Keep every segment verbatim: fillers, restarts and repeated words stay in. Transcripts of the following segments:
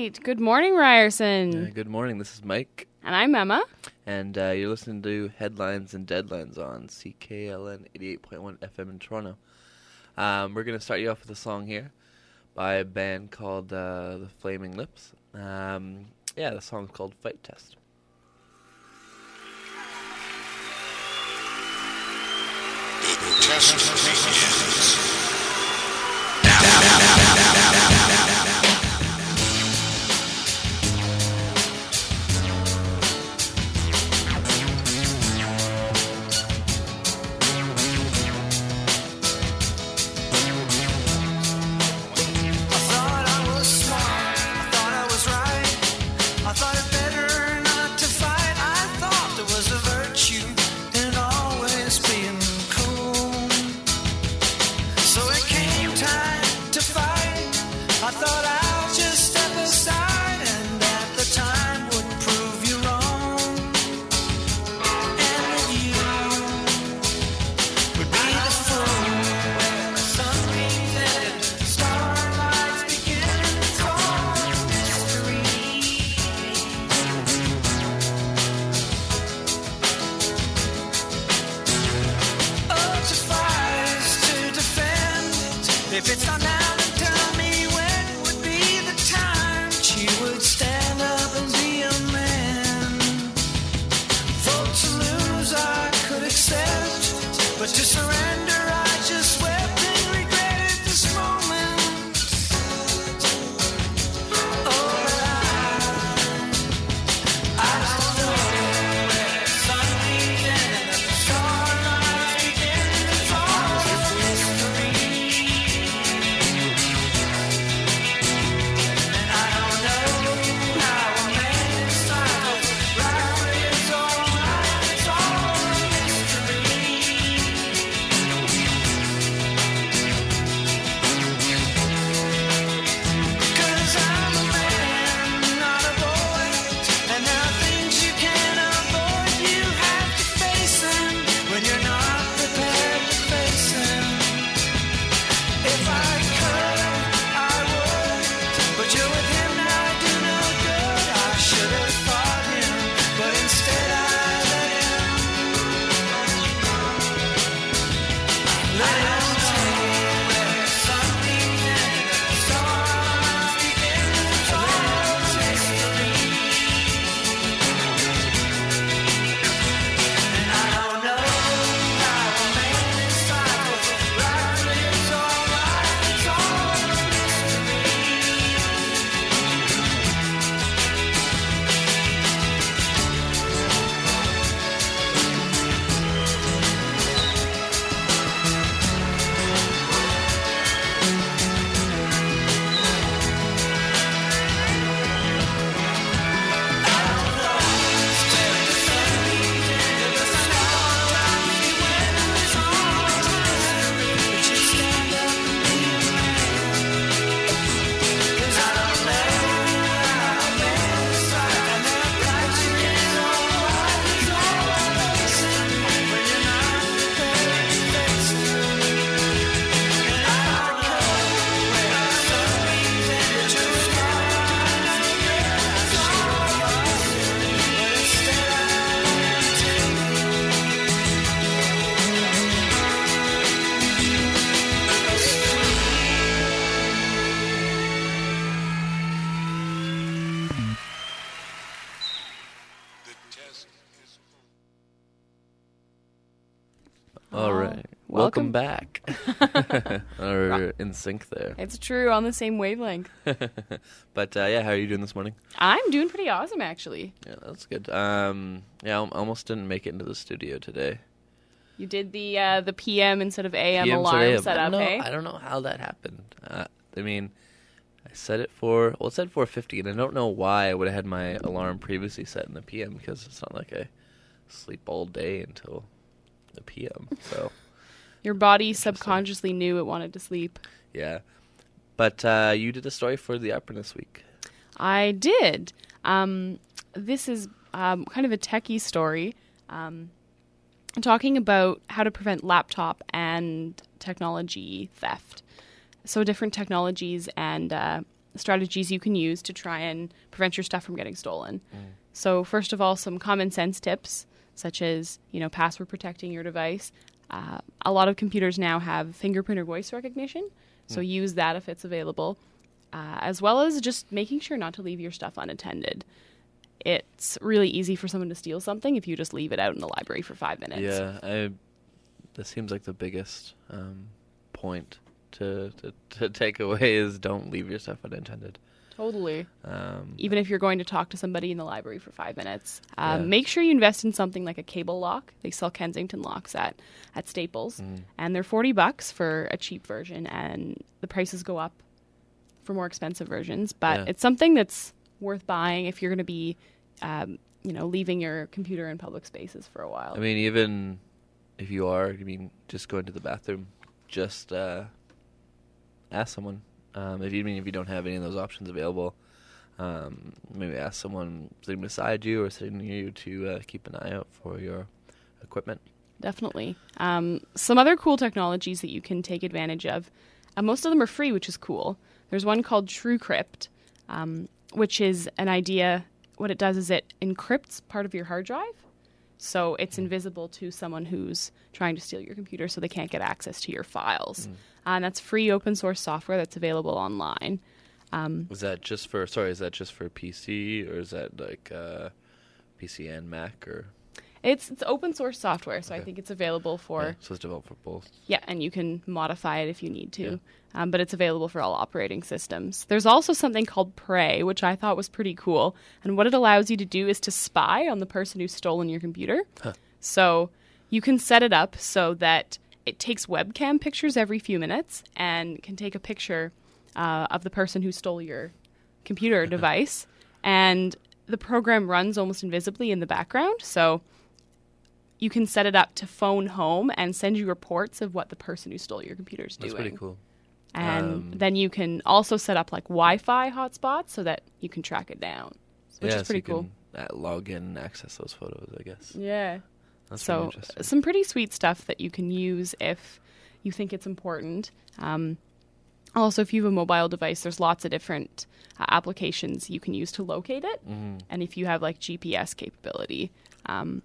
right. Good morning, Ryerson. Uh, good morning. This is Mike. And I'm Emma. And uh, you're listening to Headlines and Deadlines on C K L N eighty-eight point one F M in Toronto. Um, we're going to start you off with a song here by a band called uh, The Flaming Lips. Um, yeah, the song's called Fight Test. The test begins. All right. Welcome, Welcome back. We're in sync there. It's true, on the same wavelength. But uh, yeah, how are you doing this morning? I'm doing pretty awesome, actually. Yeah, that's good. Um, yeah, I almost didn't make it into the studio today. You did the uh, the P M instead of A M P M alarm setup, hey? eh? I don't know how that happened. Uh, I mean, I set it for, well, it said four fifty, and I don't know why I would have had my alarm previously set in the P M, because it's not like I sleep all day until the P M, so... Your body subconsciously knew it wanted to sleep. Yeah. But uh, you did a story for The Upper this week. I did. Um, this is um, kind of a techie story, um, talking about how to prevent laptop and technology theft. So different technologies and uh, strategies you can use to try and prevent your stuff from getting stolen. Mm. So first of all, some common sense tips, such as, you know, password protecting your device. Uh, a lot of computers now have fingerprint or voice recognition, so Mm. use that if it's available, uh, as well as just making sure not to leave your stuff unattended. It's really easy for someone to steal something if you just leave it out in the library for five minutes. Yeah, I. That seems like the biggest um, point to, to to take away is don't leave your stuff unattended. Totally. Um, Even if you're going to talk to somebody in the library for five minutes, um, Yeah. make sure you invest in something like a cable lock. They sell Kensington locks at, at Staples, Mm. and they're forty bucks for a cheap version, and the prices go up for more expensive versions. But Yeah. it's something that's worth buying if you're going to be, um, you know, leaving your computer in public spaces for a while. I mean, even if you are, I mean, just going to the bathroom, just uh, ask someone. Um, if you I mean if you don't have any of those options available, um, maybe ask someone sitting beside you or sitting near you to uh, keep an eye out for your equipment. Definitely. Um, some other cool technologies that you can take advantage of. Uh, most of them are free, which is cool. There's one called TrueCrypt, um, which is an idea. What it does is it encrypts part of your hard drive, so it's invisible to someone who's trying to steal your computer, so they can't get access to your files. Mm. Uh, and that's free open source software that's available online. Um, Is that just for? Sorry, is that just for P C or is that like uh, P C and Mac or? it's it's open source software, so I Okay. think it's available for Yeah, so it's developed for both. Yeah, and you can modify it if you need to. Yeah. Um, but it's available for all operating systems. There's also something called Prey, which I thought was pretty cool. And what it allows you to do is to spy on the person who's stolen your computer. Huh. So you can set it up so that it takes webcam pictures every few minutes and can take a picture uh, of the person who stole your computer device. And the program runs almost invisibly in the background. So you can set it up to phone home and send you reports of what the person who stole your computer is doing. That's pretty cool. And Um, then you can also set up like Wi-Fi hotspots so that you can track it down, which yeah, is pretty so you cool. can, uh, log in and access those photos, I guess. Yeah. That's pretty So interesting. some pretty sweet stuff that you can use if you think it's important. Um, also, if you have a mobile device, there's lots of different uh, applications you can use to locate it. Mhm. And if you have like G P S capability, um,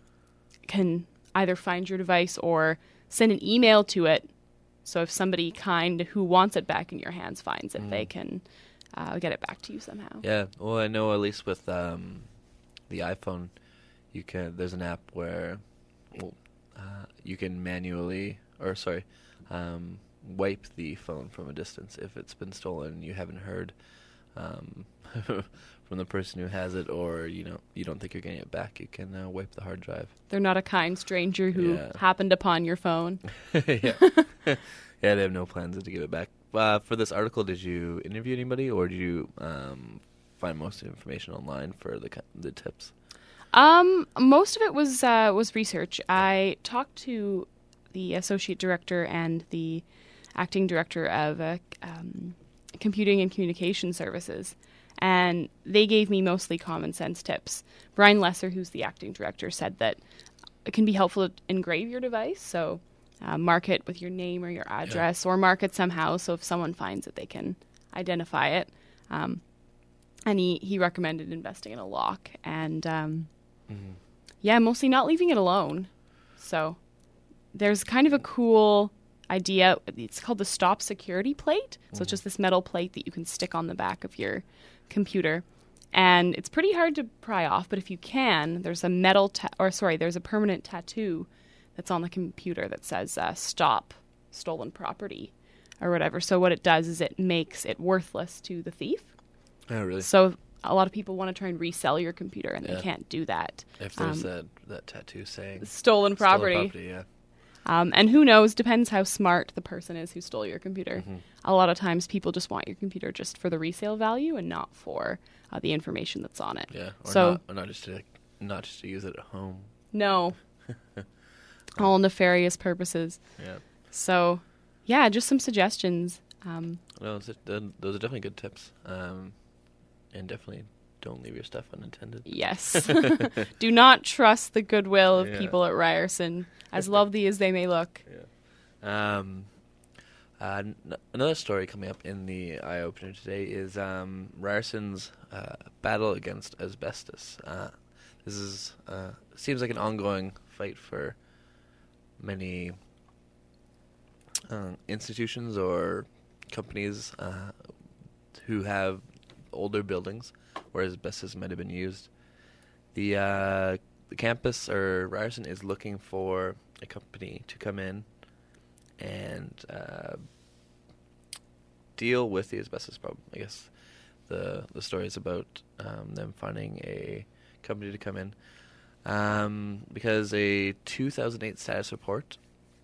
can either find your device or send an email to it. So if somebody kind who wants it back in your hands finds it, they can uh, get it back to you somehow. Yeah, well, I know at least with um, the iPhone, you can. There's an app where well, uh, you can manually, or sorry, um, wipe the phone from a distance if it's been stolen and you haven't heard um, from the person who has it, or you know you don't think you're getting it back. You can uh, wipe the hard drive. They're not a kind stranger who Yeah. happened upon your phone. yeah, yeah, they have no plans to give it back. Uh, for this article, did you interview anybody, or did you um, find most of the information online for the ki- the tips? Um, most of it was uh, was research. I talked to the associate director and the acting director of uh, um, computing and communication services, and they gave me mostly common sense tips. Brian Lesser, who's the acting director, said that it can be helpful to engrave your device, so uh, mark it with your name or your address, or mark it somehow so if someone finds it, they can identify it. Um, and he, he recommended investing in a lock, and um, Mm-hmm. yeah, mostly not leaving it alone. So there's kind of a cool idea. It's called the stop security plate. So it's just this metal plate that you can stick on the back of your computer. And it's pretty hard to pry off, but if you can, there's a metal, ta- or sorry, there's a permanent tattoo that's on the computer that says uh, stop stolen property or whatever. So what it does is it makes it worthless to the thief. Oh, really? So a lot of people want to try and resell your computer, and Yeah. they can't do that. If there's Um, that, that tattoo saying Stolen property. stolen property, yeah. Um, and who knows, depends how smart the person is who stole your computer. Mhm. A lot of times people just want your computer just for the resale value and not for uh, the information that's on it. Yeah, or So- not, or not just to not just to use it at home. No. All nefarious purposes. Yeah, So, yeah, just some suggestions. Um, no, those are, those are definitely good tips. Um, and definitely don't leave your stuff unattended. yes. Do not trust the goodwill of Yeah. people at Ryerson, as lovely as they may look. Um, Uh, n- another story coming up in the eye opener today is um, Ryerson's uh, battle against asbestos. Uh, this is uh, seems like an ongoing fight for many uh, institutions or companies uh, who have older buildings where asbestos might have been used. The uh, the campus or Ryerson is looking for a company to come in and uh, deal with the asbestos problem. I guess the the story is about um, them finding a company to come in um, because a two thousand eight status report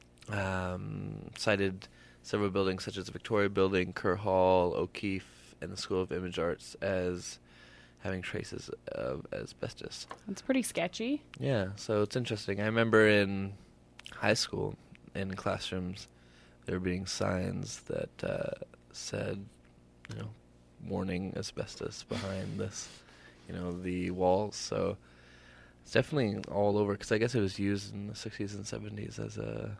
um, cited several buildings such as the Victoria Building, Kerr Hall, O'Keefe, and the School of Image Arts as having traces of asbestos. That's pretty sketchy. Yeah, so it's interesting. I remember in high school, in classrooms, there being signs that uh, said, you know, warning asbestos behind this, you know, the walls. So it's definitely all over, because I guess it was used in the sixties and seventies as a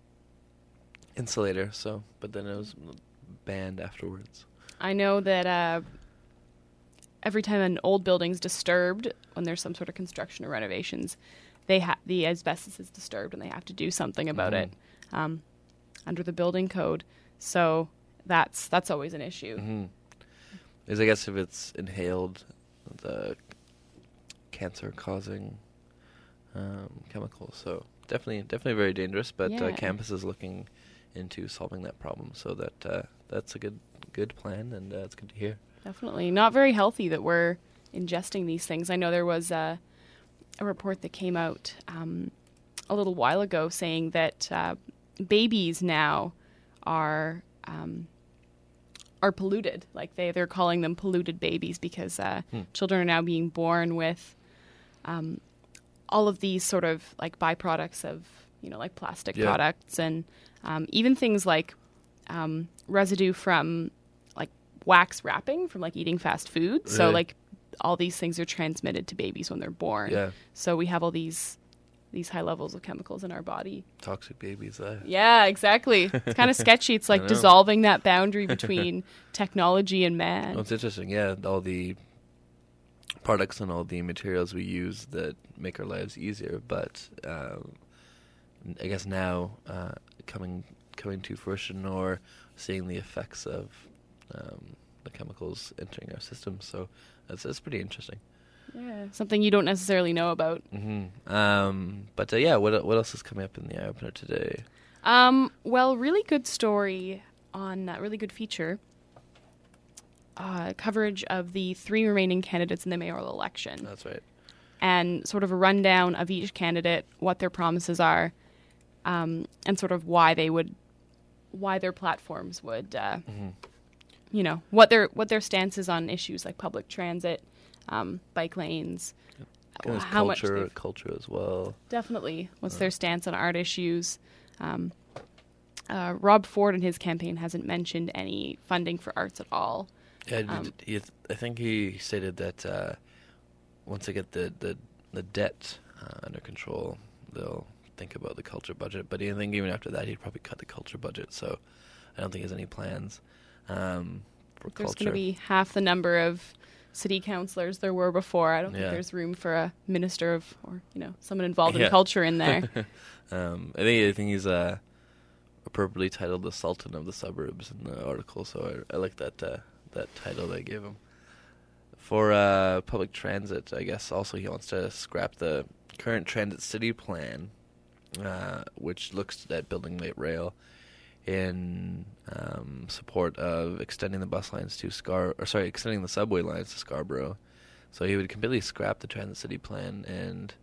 insulator. So, but then it was banned afterwards. I know that uh, every time an old building's disturbed, when there's some sort of construction or renovations, they ha- the asbestos is disturbed and they have to do something about Mhm. it um, under the building code. So that's that's always an issue. Mm-hmm. Because I guess if it's inhaled, the cancer-causing um, chemicals. So definitely, definitely very dangerous. But uh, Yeah. campus is looking into solving that problem. So that uh, that's a good good plan, and uh, it's good to hear. Definitely not very healthy that we're ingesting these things. I know there was a, a report that came out um, a little while ago saying that uh, babies now are um, are polluted. Like they they're calling them polluted babies because uh, Hmm. children are now being born with um, all of these sort of like byproducts of you know like plastic Yeah. products and um, even things like um, residue from like wax wrapping from like eating fast food. So Really? like all these things are transmitted to babies when they're born. Yeah, So we have all these these high levels of chemicals in our body. toxic babies. Uh, Yeah, exactly. It's kind of sketchy. It's I like know. dissolving that boundary between technology and man. Well, it's interesting. Yeah, all the products and all the materials we use that make our lives easier, but um, I guess now uh, coming coming to fruition or seeing the effects of um, the chemicals entering our system. So that's that's pretty interesting. Yeah, something you don't necessarily know about. hmm Um, but uh, yeah, what what else is coming up in the eye opener today? Um, well, really good story on that really good feature. Uh, coverage of the three remaining candidates in the mayoral election. That's right. And sort of a rundown of each candidate, what their promises are, um, and sort of why they would, why their platforms would, uh, hmm you know, what their what their stance is on issues like public transit, um, bike lanes, Kind of how much culture, they've- culture as well. definitely. What's Uh. their stance on art issues? Um, uh, Rob Ford in his campaign hasn't mentioned any funding for arts at all. Yeah, Um, he, he- I think he stated that uh, once they get the the, the debt uh, under control, they'll think about the culture budget. But I think even after that, he'd probably cut the culture budget. So I don't think he has any plans um, for There's culture. going to be half the number of city councillors there were before. I don't Yeah. think there's room for a minister of, or you know, someone involved Yeah. in culture in there. um, I think I think he's uh, appropriately titled the Sultan of the Suburbs in the article. So I, I like that uh, that title they gave him. For uh, public transit, I guess also he wants to scrap the current transit city plan, uh, which looks at building light rail in um, support of extending the bus lines to Scar, or sorry, extending the subway lines to Scarborough. So he would completely scrap the transit city plan and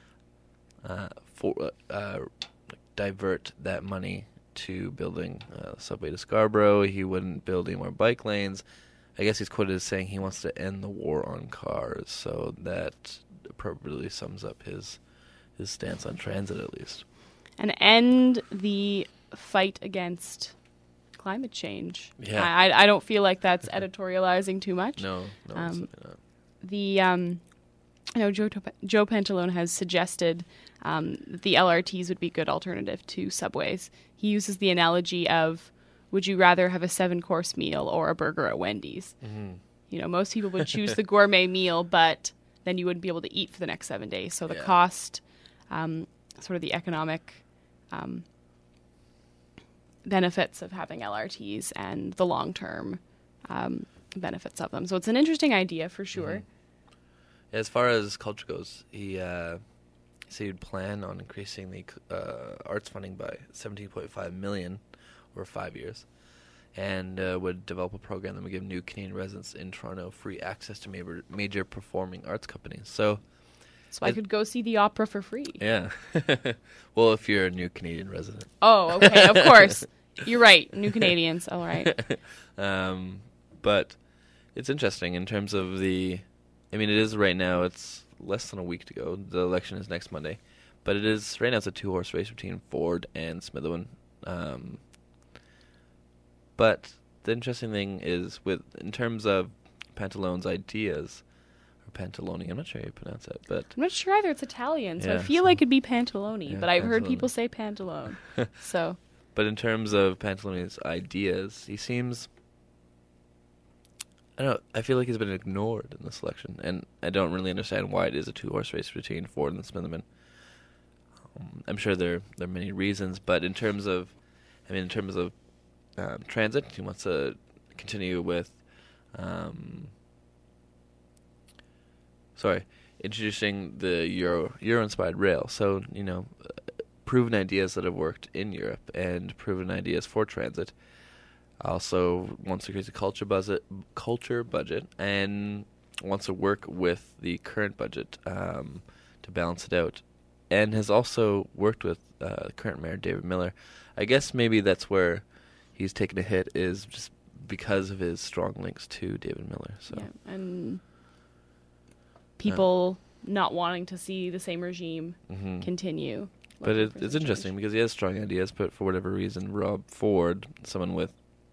uh, for uh, divert that money to building uh, the subway to Scarborough. He wouldn't build any more bike lanes. I guess he's quoted as saying he wants to end the war on cars. So that appropriately sums up his his stance on transit, at least. And end the fight against climate change. Yeah. I, I- I don't feel like that's editorializing too much. No, no, Um, absolutely not. The um, I know Joe, Top- Joe Pantalone has suggested um, that the L R Ts would be a good alternative to subways. He uses the analogy of would you rather have a seven-course meal or a burger at Wendy's? Mm-hmm. You know, most people would choose the gourmet meal, but then you wouldn't be able to eat for the next seven days. So the Yeah. cost, um, sort of the economic um, benefits of having L R Ts and the long-term um, benefits of them. So it's an interesting idea for sure. Mm-hmm. As far as culture goes, he uh, said he'd plan on increasing the uh, arts funding by seventeen point five million dollars over five years, and uh, would develop a program that would give new Canadian residents in Toronto free access to major, major performing arts companies. So, So I it- could go see the opera for free. yeah. Well, if you're a new Canadian resident. Oh, okay, of course. You're right. New Canadians. All right. um, but it's interesting in terms of the. I mean, it is right now. It's less than a week to go. The election is next Monday, but it is right now. It's a two-horse race between Ford and Smitherwin. Um, but the interesting thing is, with in terms of Pantalone's ideas, or Pantaloni. I'm not sure how you pronounce it, but I'm not sure either. It's Italian, so I Yeah, feel so- like it'd be Pantaloni, Yeah, but I've heard Pantalone. people say Pantalone. So but in terms of Pantaloni's ideas, he seems. I don't know. I feel like he's been ignored in this election, and I don't really understand why it is a two-horse race between Ford and Smitherman. Um, I'm sure there there are many reasons, but in terms of, I mean, in terms of um, transit, he wants to continue with, um, sorry, introducing the Euro Euro-inspired rail. So you know, uh, proven ideas that have worked in Europe and proven ideas for transit. Also wants to create a culture budget, culture budget, and wants to work with the current budget um, to balance it out, and has also worked with uh, current mayor David Miller. I guess maybe that's where he's taken a hit, is just because of his strong links to David Miller. So yeah, and people not wanting to see the same regime Mhm. continue. But looking it, for it's some interesting change. because he has strong ideas, but for whatever reason, Rob Ford, someone with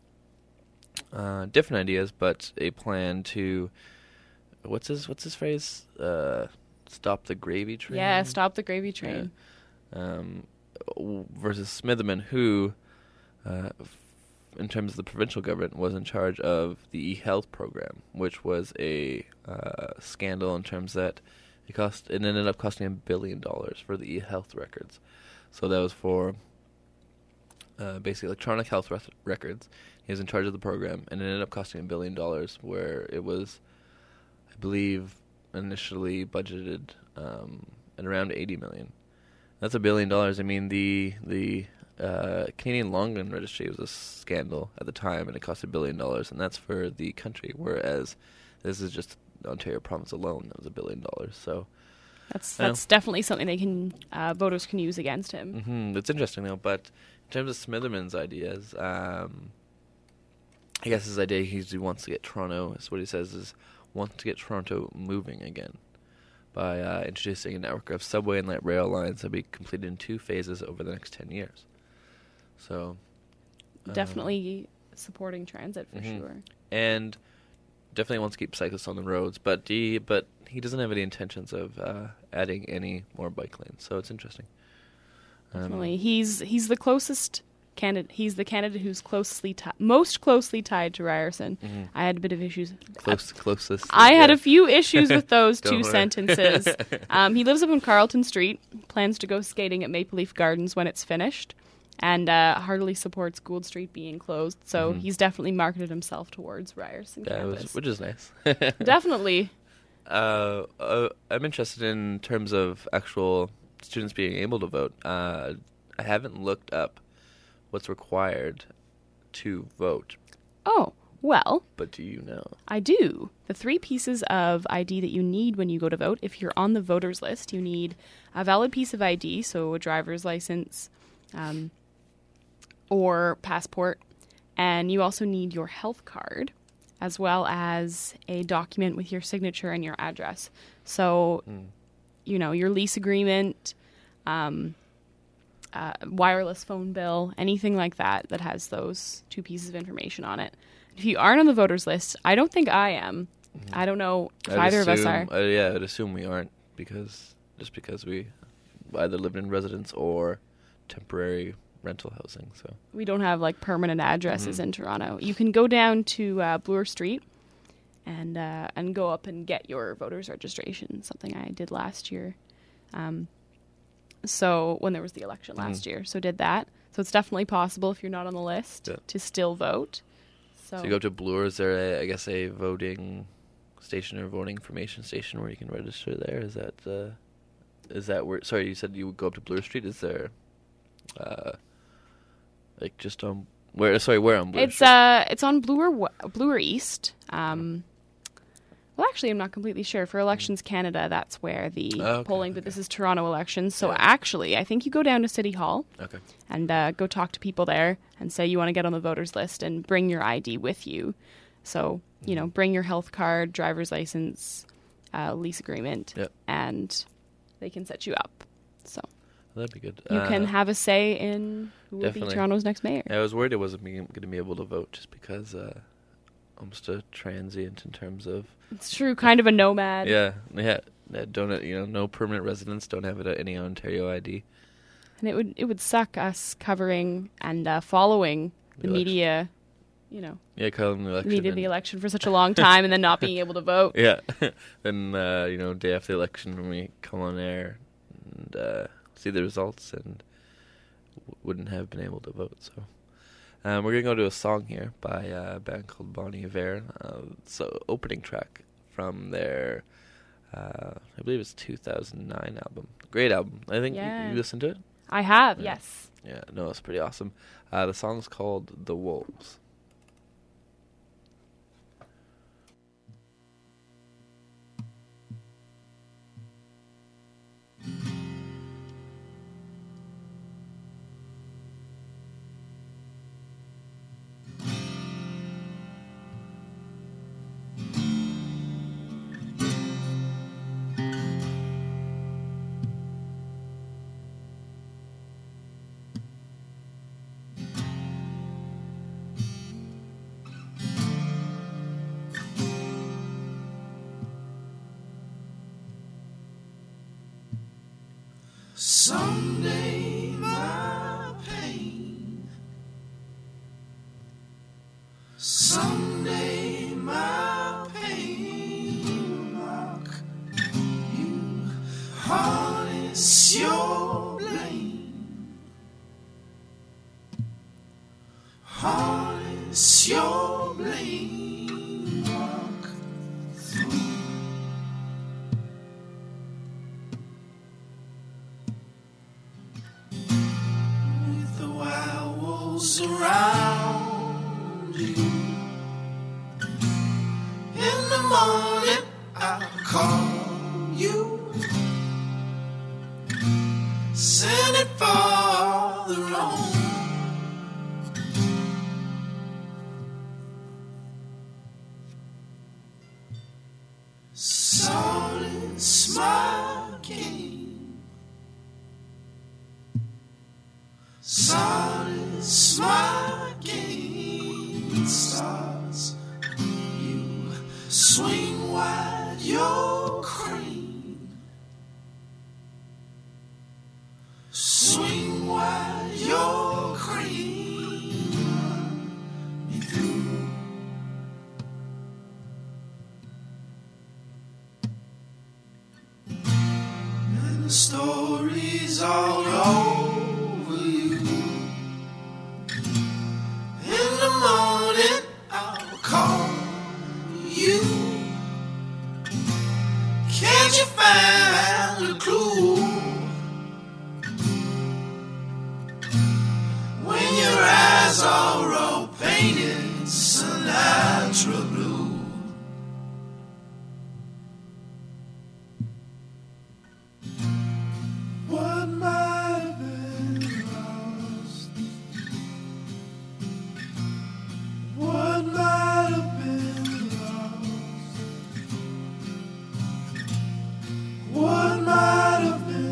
uh, different ideas, but a plan to what's his what's his phrase? Uh, stop the gravy train. Yeah, stop the gravy train. Um, w- versus Smitherman, who, uh, f- in terms of the provincial government, was in charge of the e-health program, which was a uh, scandal in terms that it cost it ended up costing a billion dollars for the e-health records. So that was for uh, basically electronic health rec- records. He was in charge of the program, and it ended up costing a billion dollars, where it was, I believe, initially budgeted um, at around eighty million. That's a billion dollars. I mean, the the uh, Canadian Long Gun Registry was a scandal at the time, and it cost a billion dollars, and that's for the country. Whereas this is just Ontario province alone. That was a billion dollars. So That's I know. that's definitely something they can uh, voters can use against him. hmm it's interesting though. But in terms of Smitherman's ideas, um, I guess his idea he's, he wants to get Toronto. Is what he says is wants to get Toronto moving again by uh, introducing a network of subway and light rail lines that will be completed in two phases over the next ten years. So um, Definitely supporting transit for Mhm. sure. and definitely wants to keep cyclists on the roads, but he but he doesn't have any intentions of uh, adding any more bike lanes. So it's interesting. Um, Definitely, he's he's the closest candidate. He's the candidate who's closely ti- most closely tied to Ryerson. Mhm. I had a bit of issues. Close, closest. I had yeah. a few issues with those Don't two worry. sentences. Um, he lives up on Carlton Street, plans to go skating at Maple Leaf Gardens when it's finished, and uh, heartily supports Gould Street being closed. So Mhm. he's definitely marketed himself towards Ryerson Yeah, it campus. was, which is nice. Definitely. Uh, uh, I'm interested in terms of actual students being able to vote. Uh, I haven't looked up what's required to vote, Oh, well, but do you know? I do. The three pieces of I D that you need when you go to vote, if you're on the voters list, you need a valid piece of I D, so a driver's license um, or passport, and you also need your health card, as well as a document with your signature and your address. So, Mm. you know, your lease agreement, um, uh, wireless phone bill, anything like that that has those two pieces of information on it. If you aren't on the voters list, I don't think I am. I don't know if I'd either of us assume- are. Uh, yeah, I'd assume we aren't because just because we either lived in residence or temporary rental housing. So We don't have like permanent addresses Mhm. in Toronto. You can go down to uh, Bloor Street and uh, and go up and get your voter's registration. Something I did last year. Um, so when there was the election last Mhm. year, so did that. So it's definitely possible if you're not on the list Yeah. to still vote. So, so you go to Bloor. Is there a, I guess a voting station or voting information station where you can register there? Is that uh, is that where? Sorry, you said you would go up to Bloor Street. Is there uh, like just on where? Sorry, where on Bloor it's Street? uh it's on Bloor w- Bloor East. Um, well, actually, I'm not completely sure. For Elections Canada, that's where the Oh, okay, polling. But okay. this is Toronto elections, so Yeah. actually, I think you go down to City Hall Okay. and uh, go talk to people there and say you want to get on the voters list and bring your I D with you. So you know, bring your health card, driver's license, uh, lease agreement, Yep. and they can set you up. So That'd be good. you can Uh, have a say in who will be definitely. Toronto's next mayor. I was worried I wasn't going to be able to vote just because uh, I'm just a transient in terms of It's true, kind of a nomad. yeah, yeah. uh, Don't you know? No permanent residents. Don't have it at any Ontario I D. And it would it would suck us covering and uh, following the The election. media, you know, Yeah, calling the election. media and- the election for such a long time and then not being able to vote. Yeah, then uh, you know, day after the election when we come on air and uh, see the results and w- wouldn't have been able to vote. So um, we're gonna go to a song here by uh, a band called Bon Iver. Uh, so opening track from their, uh, I believe it's two thousand nine album. Great album. I think Yeah. you, you listened to it. I have, Yeah. yes. Yeah, no, it's pretty awesome. Uh, the song's called "The Wolves." Someday my pain, someday my pain will mock you, harness your blame, harness your blame, walk through. With the wild wolves around you. In the morning I'll call you. Send it farther on. Silence my game. Silence my game starts. You swing wide your crane. Swing wide your crane. Run me through. And the stories all over you. In the morning I'll call you. Can't you find a clue? When your eyes are all painted Sinatra blue. What might have been lost? What might have been lost? What might have been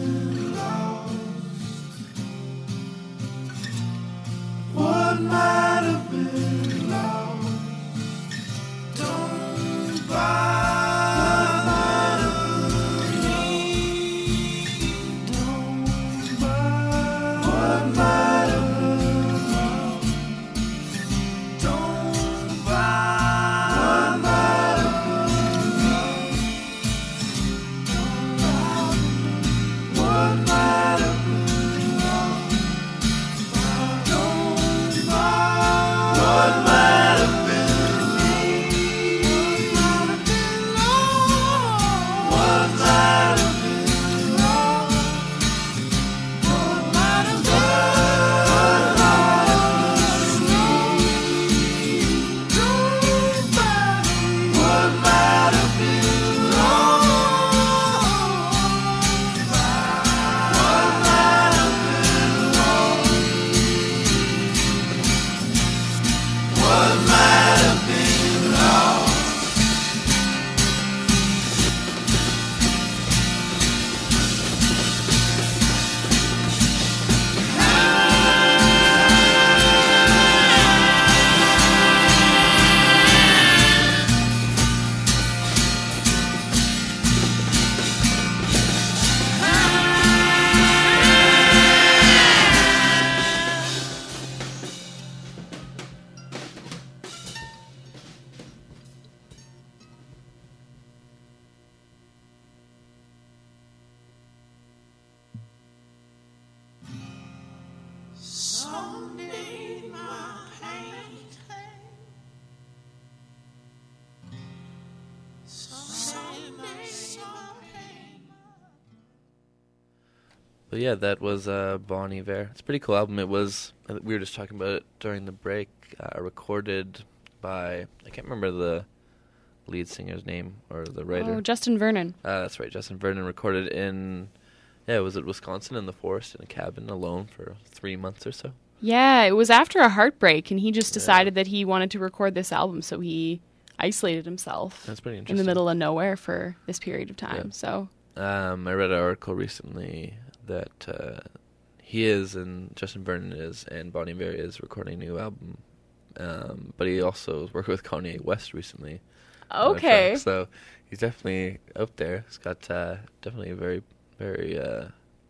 But yeah, that was uh, Bon Iver. It's a pretty cool album. It was, uh, we were just talking about it during the break, uh, recorded by, I can't remember the lead singer's name or the writer. Oh, Justin Vernon. Uh, that's right, Justin Vernon recorded in, yeah, was it Wisconsin in the forest in a cabin alone for three months or so? Yeah, it was after a heartbreak, and he just Yeah. decided that he wanted to record this album, so he isolated himself That's pretty in interesting. the middle of nowhere for this period of time. Yeah. So Um, I read an article recently that uh, he is, and Justin Vernon is, and Bon Iver is recording a new album. Um, but he also worked with Kanye West recently. on a okay, track, so he's definitely out there. He's got uh, definitely a very, very. Uh,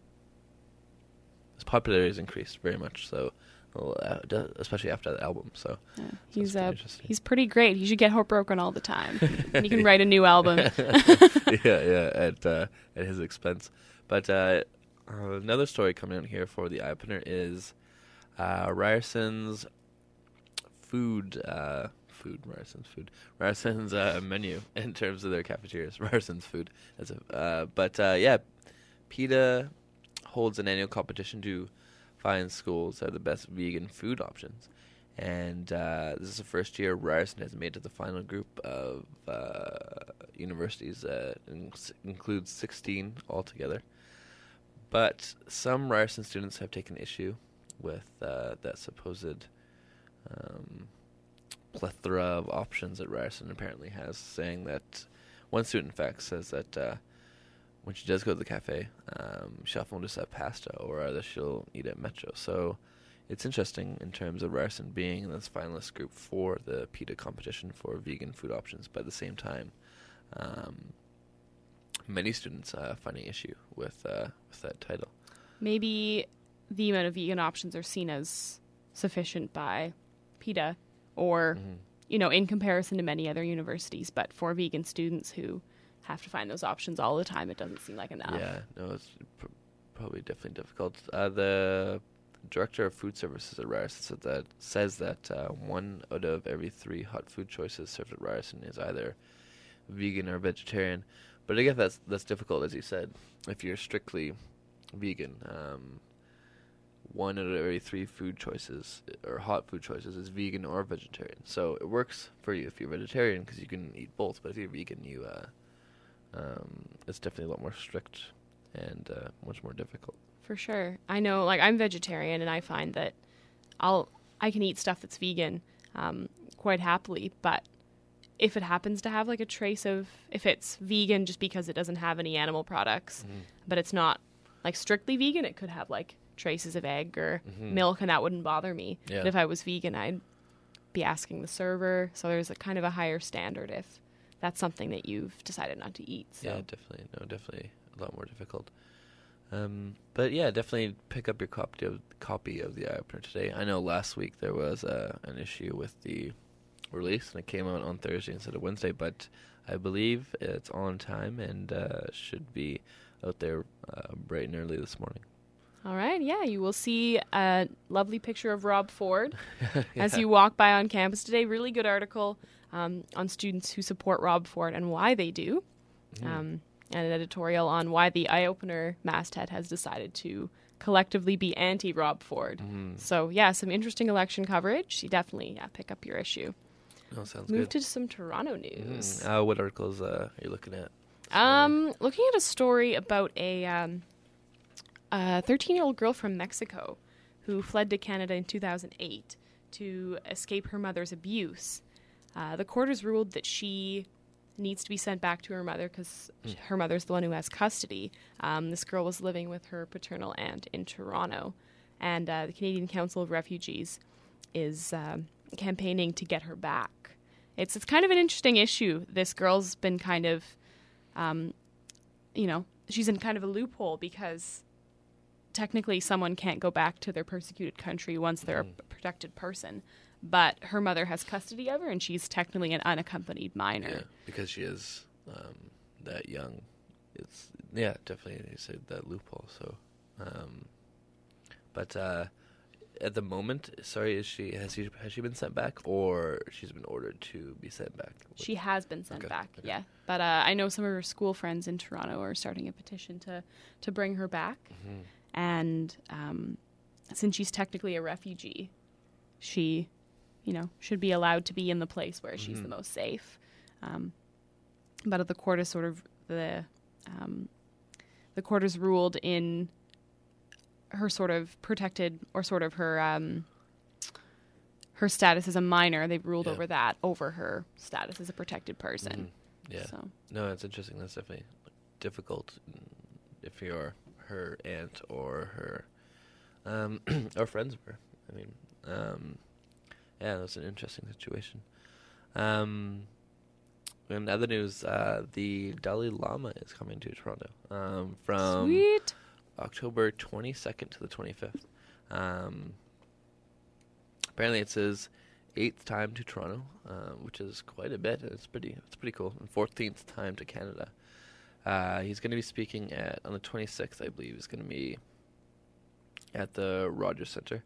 his popularity has increased very much. So, well, uh, d- especially after that album. So yeah, so he's it's pretty uh, interesting. he's pretty great. He should get heartbroken all the time, and he can write a new album. yeah, yeah, at uh, at his expense. But uh, uh, another story coming out here for the eye opener is uh, Ryerson's food, uh, food, Ryerson's food, Ryerson's uh, menu in terms of their cafeterias. Ryerson's food, as a, uh, but uh, yeah, PETA holds an annual competition to find schools that have the best vegan food options. And uh, this is the first year Ryerson has made it to the final group of uh, universities that in- includes sixteen altogether. But some Ryerson students have taken issue with uh, that supposed um, plethora of options that Ryerson apparently has, saying that one student, in fact, says that uh, when she does go to the cafe, um, she often will just have pasta, or either she'll eat at Metro. So it's interesting in terms of Ryerson being in this finalist group for the PETA competition for vegan food options, but at the same time, um, many students uh, finding issue with uh, with that title. Maybe the amount of vegan options are seen as sufficient by PETA, or Mm-hmm. you know, in comparison to many other universities. But for vegan students who have to find those options all the time, it doesn't seem like enough. Yeah, no, it's pr- probably definitely difficult. Uh, the director of food services at Ryerson said that, says that uh, one out of every three hot food choices served at Ryerson is either vegan or vegetarian. But I guess that's that's difficult, as you said. If you're strictly vegan, um, one out of every three food choices or hot food choices is vegan or vegetarian. So it works for you if you're vegetarian because you can eat both. But if you're vegan, you uh, um, it's definitely a lot more strict and uh, much more difficult. For sure. I know, like, I'm vegetarian, and I find that I'll I can eat stuff that's vegan um, quite happily, but if it happens to have, like, a trace of, if it's vegan just because it doesn't have any animal products, Mm-hmm. but it's not, like, strictly vegan, it could have, like, traces of egg or Mhm. milk, and that wouldn't bother me. Yeah. But if I was vegan, I'd be asking the server, so there's a kind of a higher standard if that's something that you've decided not to eat. So. Yeah, definitely. No, definitely a lot more difficult. Um, but yeah, definitely pick up your copy of copy of the Eye Opener today. I know last week there was uh, an issue with the release, and it came out on Thursday instead of Wednesday. But I believe it's on time and uh, should be out there uh, bright and early this morning. All right, yeah, you will see a lovely picture of Rob Ford as Yeah. you walk by on campus today. Really good article um, on students who support Rob Ford and why they do, Mhm. um, and an editorial on why the Eye Opener masthead has decided to collectively be anti-Rob Ford. Mhm. So, yeah, some interesting election coverage. You definitely yeah, pick up your issue. No, sounds Move good. to some Toronto news. Mhm. Uh, what articles uh, are you looking at? Um, looking at a story about a um, a thirteen-year-old girl from Mexico who fled to Canada in two thousand eight to escape her mother's abuse. Uh, the court has ruled that she needs to be sent back to her mother because Mm. her mother's the one who has custody. Um, this girl was living with her paternal aunt in Toronto, and uh, the Canadian Council of Refugees is um, campaigning to get her back. It's it's kind of an interesting issue. This girl's been kind of, um, you know, she's in kind of a loophole because technically someone can't go back to their persecuted country once they're Mhm. a protected person. But her mother has custody of her, and she's technically an unaccompanied minor. Yeah, because she is um, that young. It's yeah, definitely you said that loophole. So, um, but uh, at the moment, sorry, is she has she has she been sent back, or she's been ordered to be sent back? She has been sent Okay, back, okay. yeah. But uh, I know some of her school friends in Toronto are starting a petition to, to bring her back. Mhm. and um, since she's technically a refugee, she, you know, should be allowed to be in the place where she's Mhm. the most safe. Um, but the court is sort of the um, the court has ruled in her sort of protected or sort of her um, her status as a minor. They've ruled Yeah. over that over her status as a protected person. Mhm. Yeah. So No, it's interesting. That's definitely difficult if you're her aunt or her um, or friends were. I mean, um, yeah, that's an interesting situation. Um, in other news, uh, the Dalai Lama is coming to Toronto um, from sweet. October twenty-second to the twenty-fifth. Um, apparently, it's his eighth time to Toronto, uh, which is quite a bit. It's pretty, it's pretty cool. And fourteenth time to Canada. Uh, he's going to be speaking at on the twenty-sixth, I believe. He's going to be at the Rogers Center,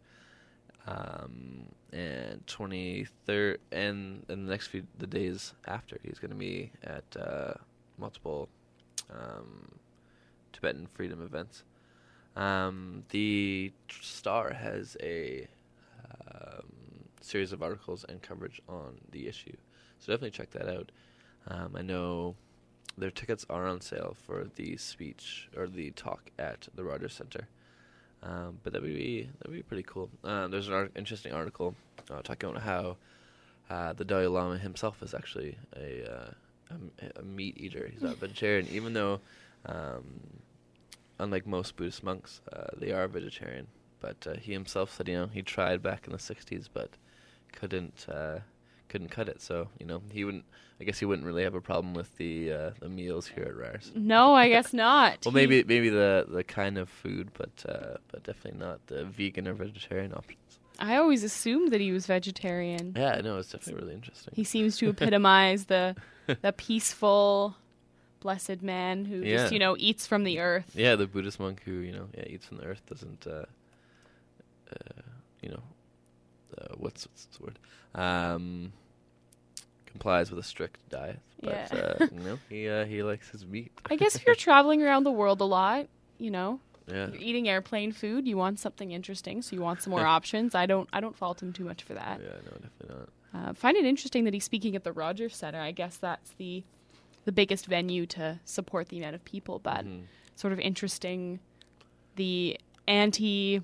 um, and twenty-third, and in the next few the days after, he's going to be at uh, multiple um, Tibetan freedom events. Um, the tr- Star has a um, series of articles and coverage on the issue, so definitely check that out. Um, I know their tickets are on sale for the speech or the talk at the Rogers Center, um, but that would be that would be pretty cool. Uh, there's an ar- interesting article uh, talking about how uh, the Dalai Lama himself is actually a, uh, a m- a meat eater. He's not vegetarian, even though. Um, Unlike most Buddhist monks, uh, they are vegetarian. But uh, he himself said, you know, he tried back in the sixties, but couldn't uh, couldn't cut it. So, you know, he wouldn't. I guess he wouldn't really have a problem with the uh, the meals here at Ryerson. No, I guess not. Well, He- maybe maybe the, the kind of food, but uh, but definitely not the vegan or vegetarian options. I always assumed that he was vegetarian. Yeah, no, it's definitely really interesting. He seems to epitomize the the peaceful, blessed man who Yeah. just, you know, eats from the earth. Yeah, the Buddhist monk who, you know, yeah, eats from the earth, doesn't, uh, uh, you know, uh, what's, what's the word? Um, complies with a strict diet. But, Yeah. uh, you know, he, uh, he likes his meat. I guess if you're traveling around the world a lot, you know, Yeah. you're eating airplane food, you want something interesting, so you want some more options. I don't I don't fault him too much for that. Yeah, no, definitely not. Uh, find it interesting that he's speaking at the Rogers Center. I guess that's the the biggest venue to support the amount of people, but Mhm. sort of interesting the anti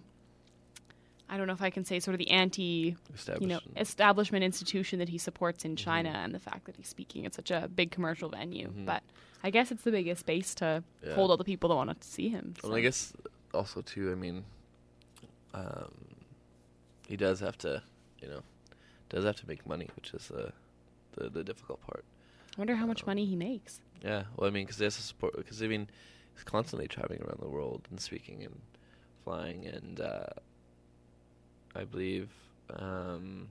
I don't know if I can say sort of the anti you know Establishment. establishment institution that he supports in China, Mhm. and the fact that he's speaking at such a big commercial venue. Mhm. But I guess it's the biggest space to Yeah. hold all the people that want to see him. Well, so. I guess also, too, I mean, um, he does have to, you know, does have to make money, which is uh, the, the difficult part. I wonder how much um, money he makes. Yeah, well, I mean, because there's a support. Because I mean, he's constantly traveling around the world and speaking and flying, and uh, I believe. Um,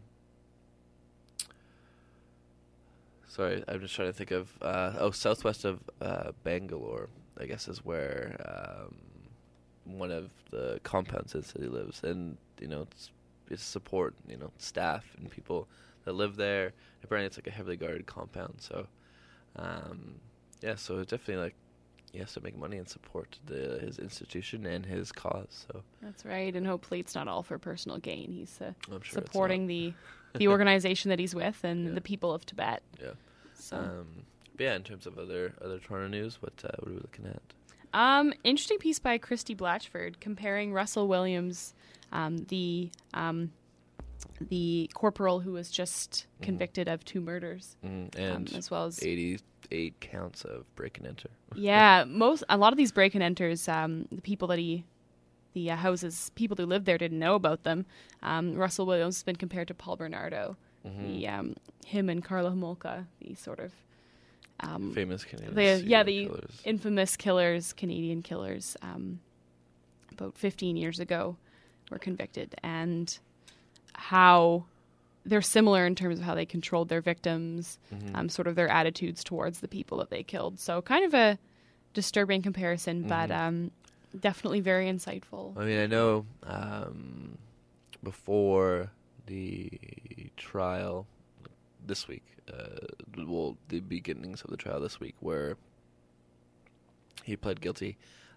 sorry, I'm just trying to think of. Uh, oh, southwest of uh, Bangalore, I guess, is where um, one of the compounds is that he lives, and you know, it's, it's support, you know, staff and people that live there. Apparently, it's like a heavily guarded compound, so. Um, yeah, so it's definitely like he has to make money and support the his institution and his cause. So That's right, and hopefully it's not all for personal gain. He's uh, I'm sure supporting the the organization that he's with and Yeah. the people of Tibet. It's not. Yeah. So, Um, but yeah, in terms of other other Toronto news, what uh, what are we looking at? um, interesting piece by Christy Blatchford comparing Russell Williams, um, the um, the corporal who was just Mhm. convicted of two murders, Mm, um, and as well as eighty-eight counts of break and enter. yeah, most a lot of these break and enters, um, the people that he, the uh, houses, people who lived there didn't know about them. Um, Russell Williams has been compared to Paul Bernardo, Mhm. the um, him and Carla Homolka, the sort of um, Famous Canadian. the yeah serial the killers. infamous killers, Canadian killers, um, about fifteen years ago, were convicted, and how they're similar in terms of how they controlled their victims, Mhm. um, sort of their attitudes towards the people that they killed. So kind of a disturbing comparison, but Mhm. um, definitely very insightful. I mean, I know um, before the trial this week, uh, well, the beginnings of the trial this week, where he pled guilty,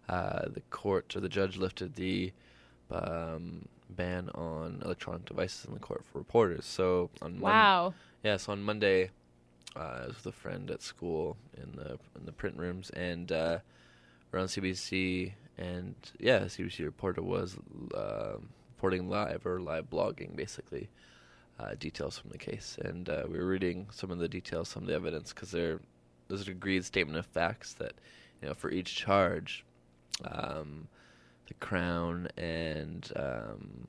uh, the court or the judge lifted the um, ban on electronic devices in the court for reporters. So on Wow. Mon- yeah, so on Monday, uh, I was with a friend at school in the in the print rooms, and uh, we're on C B C, and yeah, a C B C reporter was uh, reporting live or live blogging, basically, uh, details from the case, and uh, we were reading some of the details, some of the evidence, because there there's an agreed statement of facts that, you know, for each charge, um, the Crown and um,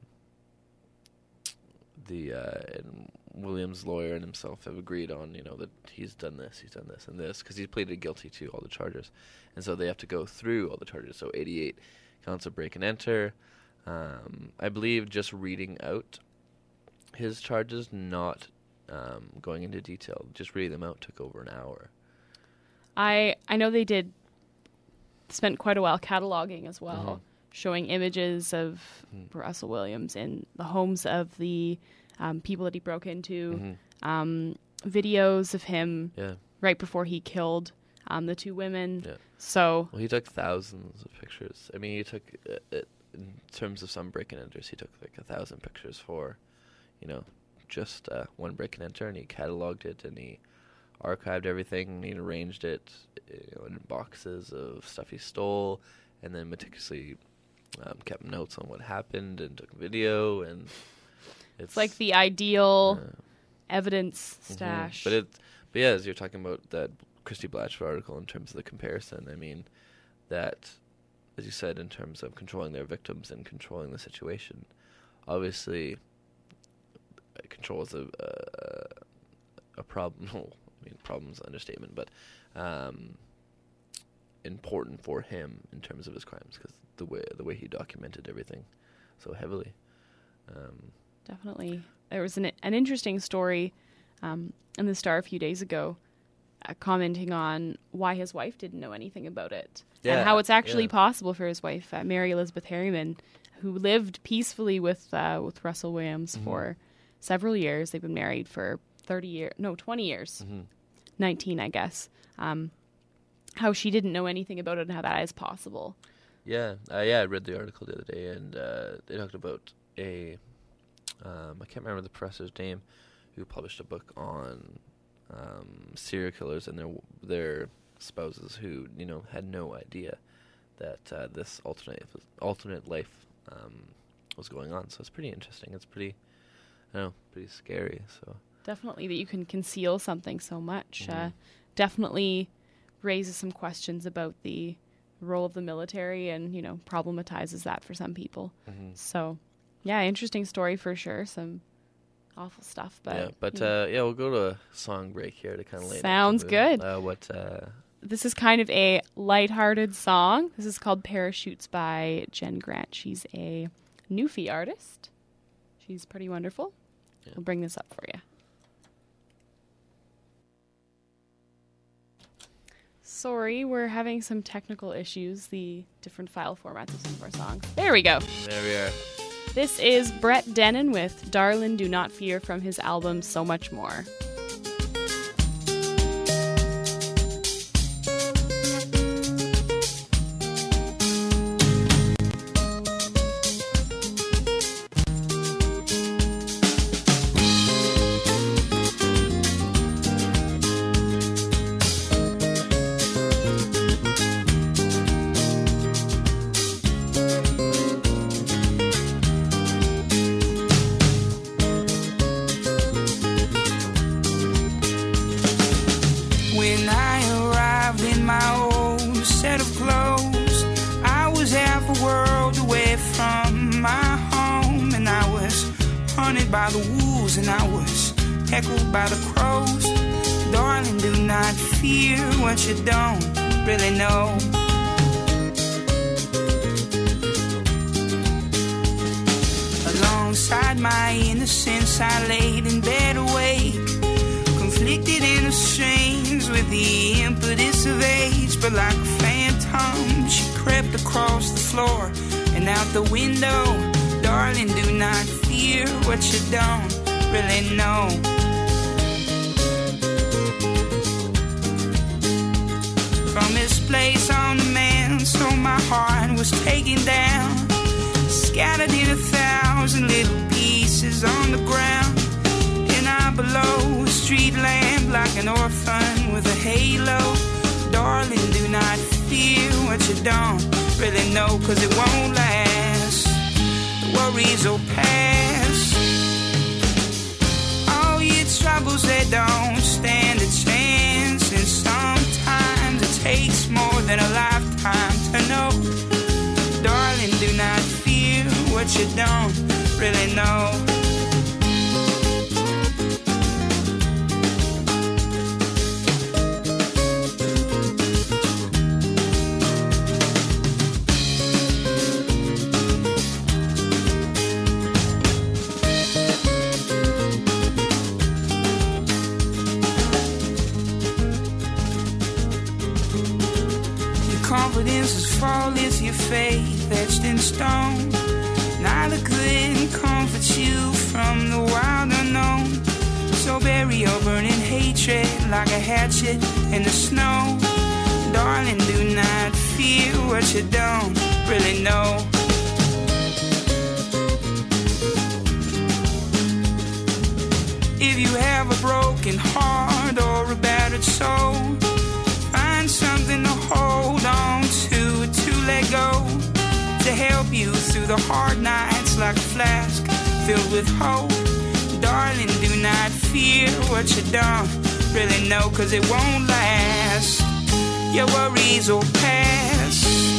the uh, and Williams' lawyer and himself have agreed on, you know, that he's done this, he's done this, and this, because he's pleaded guilty to all the charges, and so they have to go through all the charges. So eighty-eight counts of break and enter. Um, I believe just reading out his charges, not um, going into detail, just reading them out took over an hour. I I know they did spent quite a while cataloging as well, Mhm. showing images of Mhm. Russell Williams in the homes of the um, people that he broke into, Mhm. um, videos of him Yeah. right before he killed um, the two women. Yeah. So Well, he took thousands of pictures. I mean, he took, uh, it, in terms of some break and enters, he took like a thousand pictures for, you know, just uh, one break and enter, and he cataloged it, and he archived everything, and he arranged it, you know, in boxes of stuff he stole, and then meticulously um, kept notes on what happened and took video, and it's, it's like the ideal uh, evidence mhm. stash. But it, but yeah, as you're talking about that Christy Blatchford article in terms of the comparison, I mean, that, as you said, in terms of controlling their victims and controlling the situation, obviously, control is a a, a problem. I mean, problem's an understatement, but um, important for him in terms of his crimes, because the way the way he documented everything so heavily. Um, Definitely. There was an an interesting story um, in the Star a few days ago, uh, commenting on why his wife didn't know anything about it, Yeah, and how it's actually yeah. possible for his wife, uh, Mary Elizabeth Harriman, who lived peacefully with uh, with Russell Williams Mhm. for several years. They've been married for thirty years, no, twenty years, mhm. nineteen, I guess. Um, how she didn't know anything about it and how that is possible. Yeah, uh, yeah. I read the article the other day, and uh, they talked about a um, I can't remember the professor's name, who published a book on um, serial killers and their their spouses who, you know, had no idea that uh, this alternate alternate life um, was going on. So it's pretty interesting. It's pretty, I don't know, pretty scary. So Definitely that you can conceal something so much. Uh, Mhm. definitely raises some questions about the role of the military and, you know, problematizes that for some people. mhm. So, yeah, interesting story for sure. Some awful stuff, but yeah, but you know. uh, yeah, we'll go to a song break here to kind of lay Sounds good. Uh, what? Uh, This is kind of a lighthearted song. This is called Parachutes by Jen Grant. She's a Newfie artist. She's pretty wonderful. Yeah. I'll bring this up for you. Sorry, we're having some technical issues, the different file formats of some of our songs. There we go. there we are. This is Brett Denon with Darlin' Do Not Fear from his album So Much More. When I arrived in my old set of clothes, I was half a world away from my home, and I was hunted by the wolves, and I was heckled by the crows. Darling, do not fear what you don't really know. Alongside my innocence, I laid in bed awake, conflicted in a strange with the impetus of age. But like a phantom, she crept across the floor and out the window. Darling, do not fear what you don't really know. From a misplaced on the man, so my heart was taken down, scattered in a thousand little pieces on the ground. And I below a street lamp like an orphan with a halo. Darling, do not fear what you don't really know, 'cause it won't last. The worries will pass. All your troubles, they don't stand a chance. And sometimes it takes more than a lifetime to know. Darling, do not fear what you don't really know. Confidence as fall is your faith etched in stone. Neither could comfort you from the wild unknown. So bury your burning hatred like a hatchet in the snow. Darling, do not fear what you don't really know. If you have a broken heart or a battered soul, find something to hold on to, to let go, to help you through the hard nights like a flask filled with hope. Darling, do not fear what you don't really know, 'cause it won't last. Your worries will pass.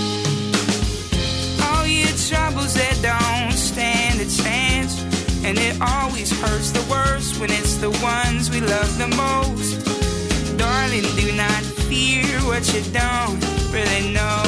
All your troubles, they don't stand a chance. And it always hurts the worst when it's the ones we love the most. Darling, do not fear what you don't really know.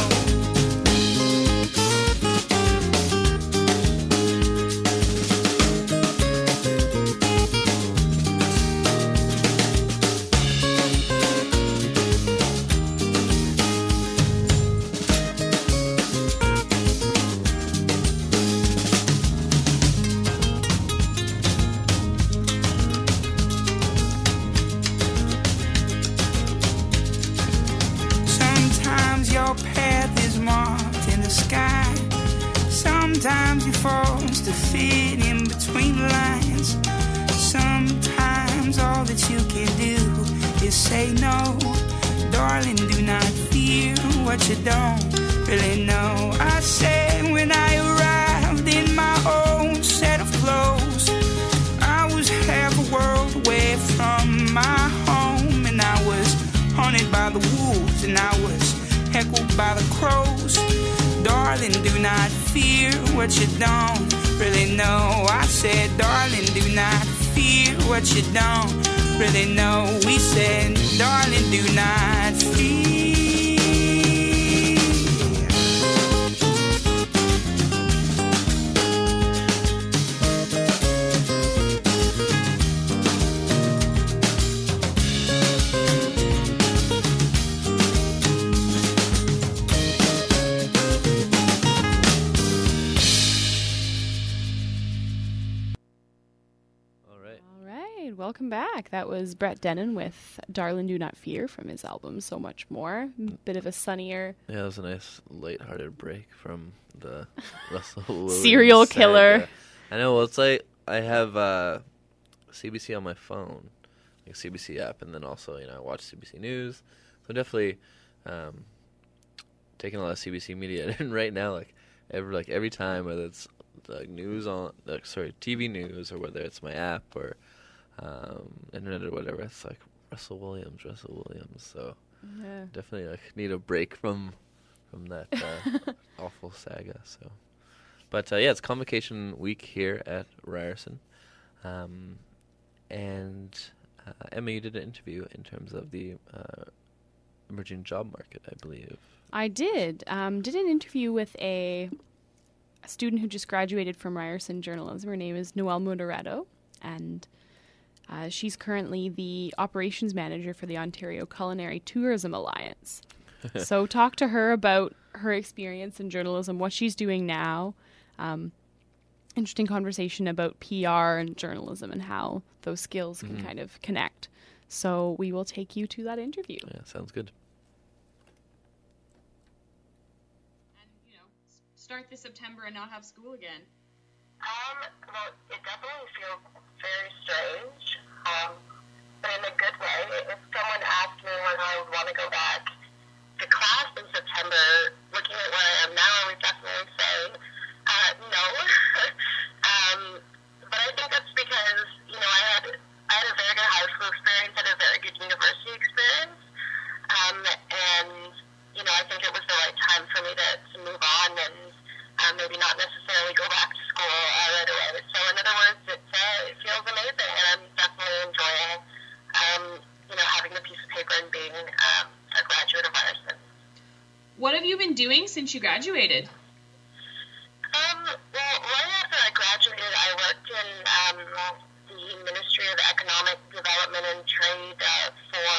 Your path is marked in the sky. Sometimes you're forced to fit in between the lines. Sometimes all that you can do is say no. Darling, do not fear what you don't really know. I said when I arrived in my own set of clothes, I was half a world away from my home. And I was haunted by the wolves, and I was heckled by the crows. Darling, do not fear what you don't really know. I said, darling, do not fear what you don't really know. We said, darling, do not fear. Welcome back. That was Brett Dennen with Darling Do Not Fear from his album So Much More. Bit of a sunnier... Yeah, that was a nice lighthearted break from the Russell Williams serial killer. saga. I know, well, it's like I have uh, C B C on my phone, like C B C app, and then also, you know, I watch C B C News. So definitely um, taking a lot of C B C media. And right now, like every, like every time, whether it's like news on, like, sorry, T V news, or whether it's my app or Um, internet or whatever, it's like Russell Williams, Russell Williams. So yeah. Definitely like need a break from from that uh, awful saga. So, but uh, yeah, it's Convocation Week here at Ryerson, um, and uh, Emma, you did an interview in terms of the uh, emerging job market, I believe. I did. Um, did an interview with a, a student who just graduated from Ryerson Journalism. Her name is Noelle Moderato, and Uh, she's currently the operations manager for the Ontario Culinary Tourism Alliance. So talk to her about her experience in journalism, what she's doing now. Um, interesting conversation about P R and journalism and how those skills can mm-hmm. kind of connect. So we will take you to that interview. Yeah, sounds good. start this September and not have school again? Um, well, it definitely feels very strange, um, but in a good way. If someone asked me whether I would want to go back to class in September, looking at where I am now, I would definitely say uh, no. um, but I think that's because, you know, I had I had a very good high school experience and a very good university experience, um, and, you know, I think it was the right time for me to, to move on and um, maybe not necessarily go back to school uh, right away. So in other words, it, uh, it feels amazing, and I'm definitely enjoying, um, you know, having the piece of paper and being um, a graduate of Ryerson. What have you been doing since you graduated? Um, well, right after I graduated, I worked in um, the Ministry of Economic Development and Trade uh, for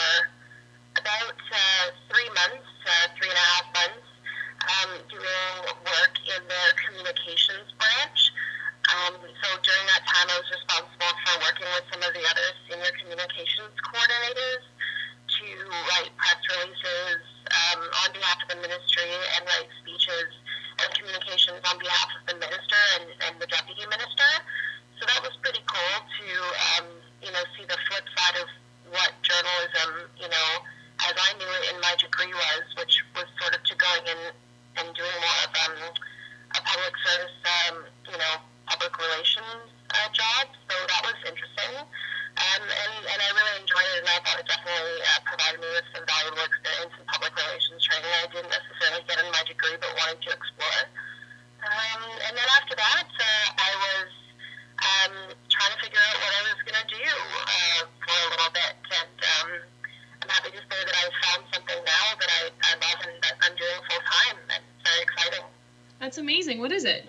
about uh, three months, uh, three and a half months, um, doing work in their communications branch. Um, so during that time, I was responsible for working with some of the other senior communications coordinators to write press releases um, on behalf of the ministry and write speeches and communications on behalf of the minister and, and the deputy minister. So that was pretty cool to, um, you know, see the flip side of what journalism, you know, as I knew it in my degree was, which was sort of to going in and doing more of um, a public service, um, you know, public relations uh, job. So that was interesting. Um, and, and I really enjoyed it, and I thought it definitely uh, provided me with some valuable experience in public relations training I didn't necessarily get in my degree, but wanted to explore. Um, and then after that, uh, I was um, trying to figure out what I was going to do uh, for a little bit, and um, I'm happy to say that I've found something now that I, I love and that I'm doing full time, and it's very exciting. That's amazing. What is it?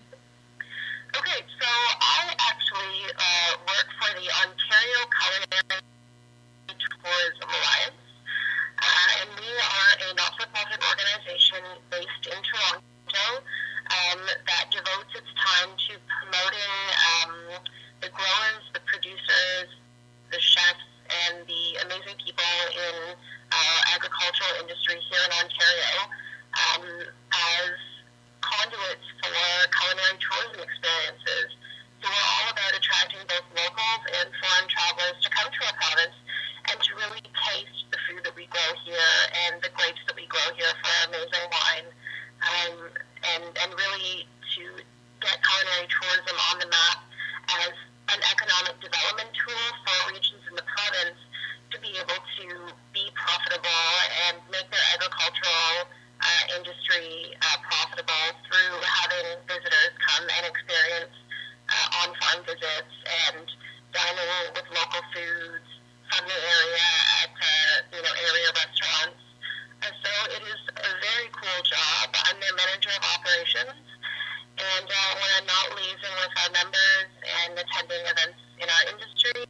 Okay, so I actually uh, work for the Ontario Culinary Tourism Alliance, uh, and we are a not-for-profit organization based in Toronto um, that devotes its time to promoting um, the growers, the producers, the chefs, and the amazing people in uh, agricultural industry here in Ontario um, as conduits for culinary tourism experiences. So we're all about attracting both locals and foreign travelers to come to our province and to really taste the food that we grow here and the grapes that we grow here for our amazing wine, um, and, and really to get culinary tourism on the map as an economic development tool for regions in the province to be able to be profitable and make their agricultural Uh, industry uh, profitable through having visitors come and experience uh, on-farm visits and dining with local foods from the area at uh, you know area restaurants. Uh, so it is a very cool job. I'm their manager of operations, and uh, when I'm not liaising with our members and attending events in our industry,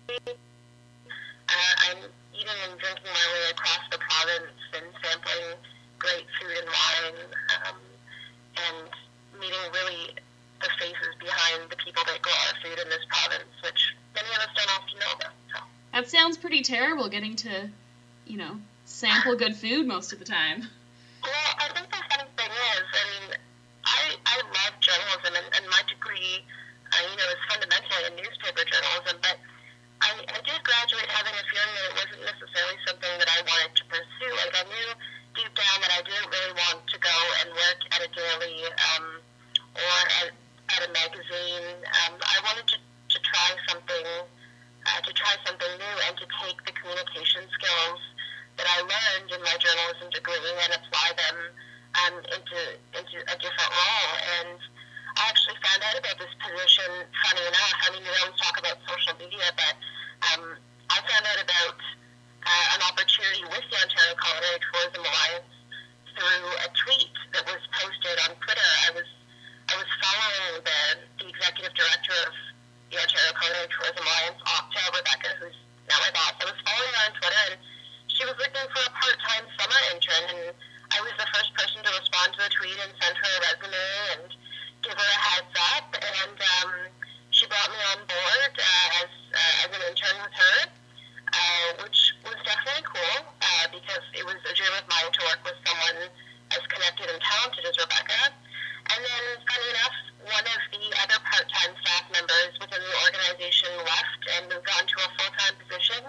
uh, I'm eating and drinking my way across the province and sampling great food and wine, um, and meeting really the faces behind the people that grow our food in this province, which many of us don't often know about. So. That sounds pretty terrible, getting to, you know, sample good food most of the time. Well, I think the funny thing is, I mean, I, I love journalism, and, and my degree, uh, you know, is fundamentally in newspaper journalism, but I, I did graduate having a feeling that it wasn't necessarily something that I wanted to pursue. Like, I knew deep down that I didn't really want to go and work at a daily um, or at, at a magazine. Um, I wanted to, to try something, uh, to try something new, and to take the communication skills that I learned in my journalism degree and apply them um, into into a different role. And I actually found out about this position. Funny enough, I mean, we always talk about social media, but um, I found out about Uh, an opportunity with the Ontario Culinary Tourism Alliance through a tweet that was posted on Twitter. I was I was following the, the executive director of the Ontario Culinary Tourism Alliance, Octa, Rebecca, who's now my boss. I was following her on Twitter, and she was looking for a part-time summer intern, and I was the first person to respond to the tweet and send her a resume and give her a heads up, and um, she brought me on board uh, as, uh, as an intern with her. Uh, which was definitely cool uh, because it was a dream of mine to work with someone as connected and talented as Rebecca. And then, funny funny enough, one of the other part-time staff members within the organization left and moved on to a full-time position,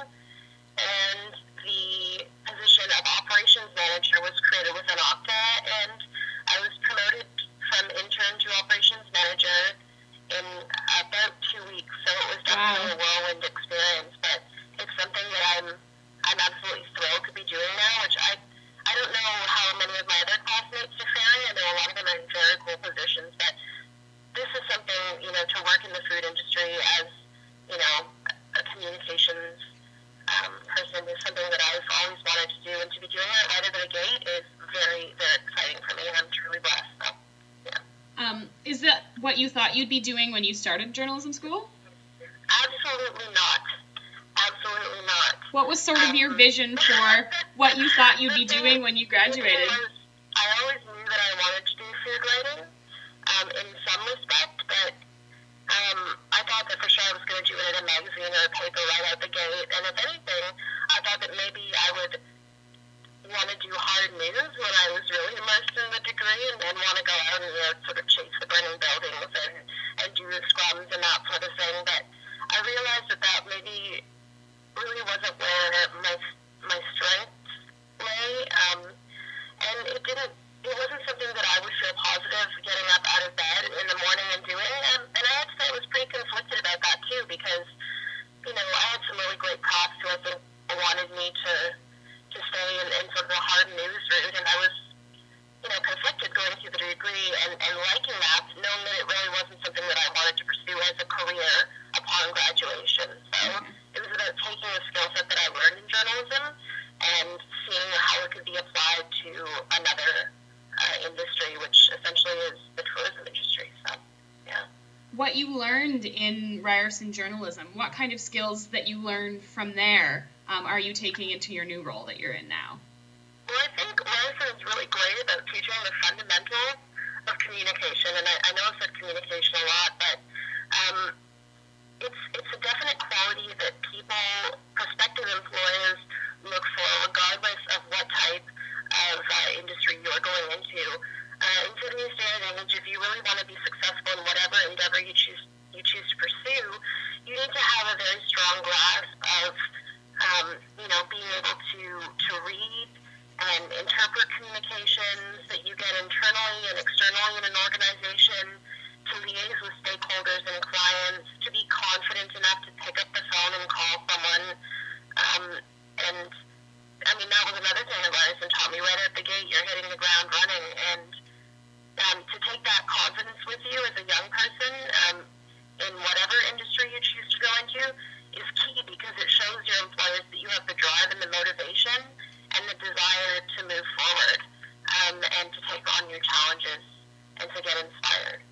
and the position of operations manager was created within Okta, and I was promoted from intern to operations manager in about two weeks, so it was definitely wow. a whirlwind experience, but it's something that I'm I'm absolutely thrilled to be doing now, which I I don't know how many of my other classmates are faring. I know a lot of them are in very cool positions, but this is something, you know, to work in the food industry as, you know, a communications um, person is something that I've always wanted to do, and to be doing it right out of the gate is very, very exciting for me, and I'm truly blessed. So, yeah. Um, is that what you thought you'd be doing when you started journalism school? Absolutely not. Absolutely not. What was sort of your vision for what you thought you'd be doing when you graduated? Was, I always knew that I wanted to do food writing um, in some respect, but um, I thought that for sure I was going to do it in a magazine or a paper right out the gate. And if anything, I thought that maybe I would want to do hard news when I was really immersed in the degree and, and want to go out and, you know, sort of chase the burning buildings and, and do the scrums and that sort of thing. But I realized that that maybe really wasn't where my my strengths lay, um, and it didn't. It wasn't something that I would feel positive getting up out of bed in the morning and doing. And, and I have to say I was pretty conflicted about that too, because you know I had some really great profs who I think wanted me to to stay in, in sort of the hard news route, and I was you know conflicted going through the degree and, and liking that, knowing that it really wasn't something that I wanted to pursue as a career upon graduation. So. It was about taking the skill set that I learned in journalism and seeing how it could be applied to another uh, industry, which essentially is the tourism industry. So, yeah. What you learned in Ryerson journalism, what kind of skills that you learned from there um, are you taking into your new role that you're in now? Well, I think Ryerson is really great about teaching the fundamentals of communication, and I, I know I've said communication a lot, but um, It's it's a definite quality that people, prospective employers, look for, regardless of what type of uh, industry you're going into. Uh, in today's day and age, if you really want to be successful in whatever endeavor you choose you choose to pursue, you need to have a very strong grasp of, um, you know, being able to to read and interpret communications that you get internally and externally in an organization, to liaise with stakeholders and clients, to be confident enough to pick up the phone and call someone. Um, and, I mean, that was another thing that Ryerson taught me right out the gate. You're hitting the ground running. And um, to take that confidence with you as a young person um, in whatever industry you choose to go into is key, because it shows your employers that you have the drive and the motivation and the desire to move forward um, and to take on new challenges and to get inspired.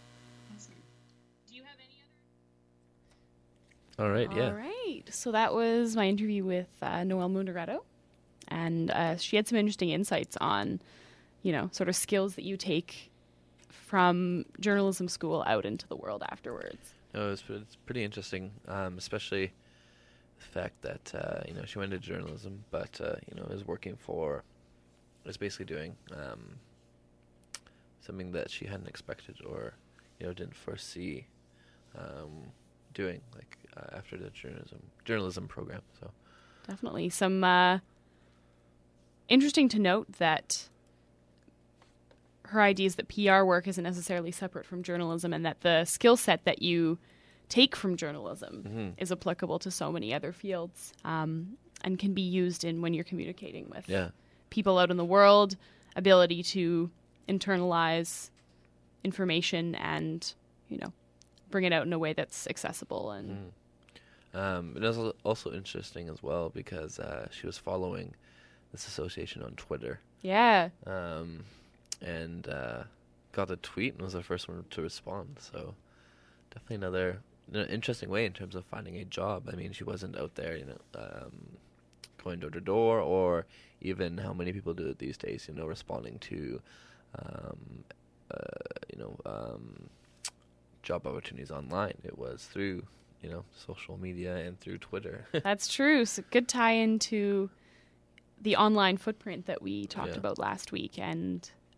All right, yeah. All right. So that was my interview with uh, Noelle Mundaretto. And uh, she had some interesting insights on, you know, sort of skills that you take from journalism school out into the world afterwards. No, it's, it's pretty interesting, um, especially the fact that, uh, you know, she went into journalism, but, uh, you know, is working for, is basically doing um, something that she hadn't expected or, you know, didn't foresee um, doing, like, uh, after the journalism journalism program. So definitely some uh, interesting to note that her idea is that P R work isn't necessarily separate from journalism, and that the skill set that you take from journalism mm-hmm. is applicable to so many other fields, um, and can be used in when you're communicating with yeah. people out in the world, ability to internalize information and, you know, bring it out in a way that's accessible. And mm. Um, it was also interesting as well because uh, she was following this association on Twitter. Yeah. Um, and uh, got a tweet and was the first one to respond. So definitely another you know, interesting way in terms of finding a job. I mean, she wasn't out there, you know, um, going door to door, or even how many people do it these days, you know, responding to, um, uh, you know, um, job opportunities online. It was through, you know, social media and through Twitter. That's true. So good tie into the online footprint that we talked yeah. about last week, and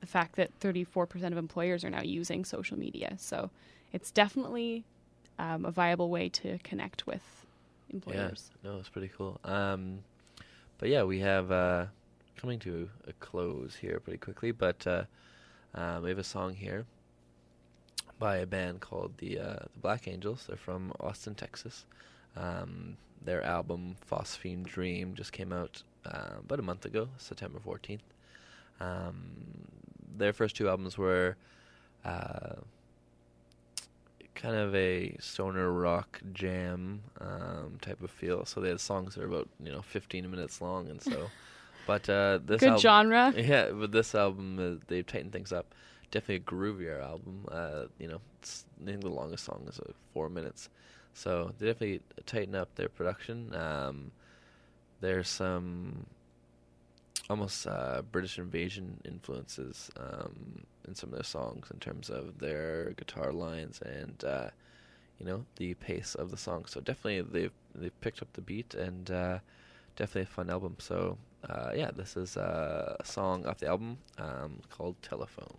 the fact that thirty-four percent of employers are now using social media. So it's definitely um, a viable way to connect with employers. Yeah, no, it's pretty cool. Um, but yeah, we have uh, coming to a close here pretty quickly, but uh, uh, we have a song here by a band called the uh, the Black Angels. They're from Austin, Texas. Um, their album Phosphine Dream just came out uh, about a month ago, September fourteenth. Um, their first two albums were uh, kind of a stoner rock jam um, type of feel. So they had songs that are about you know fifteen minutes long, and so. But uh, this Good al- genre. Yeah, but this album uh, they've tightened things up. Definitely a groovier album. Uh, you know, it's, I think the longest song is uh, four minutes. So they definitely tighten up their production. Um, there's some almost uh, British Invasion influences um, in some of their songs in terms of their guitar lines and uh, you know the pace of the song. So definitely they've they've picked up the beat and uh, definitely a fun album. So uh, yeah, this is uh, a song off the album um, called Telephone.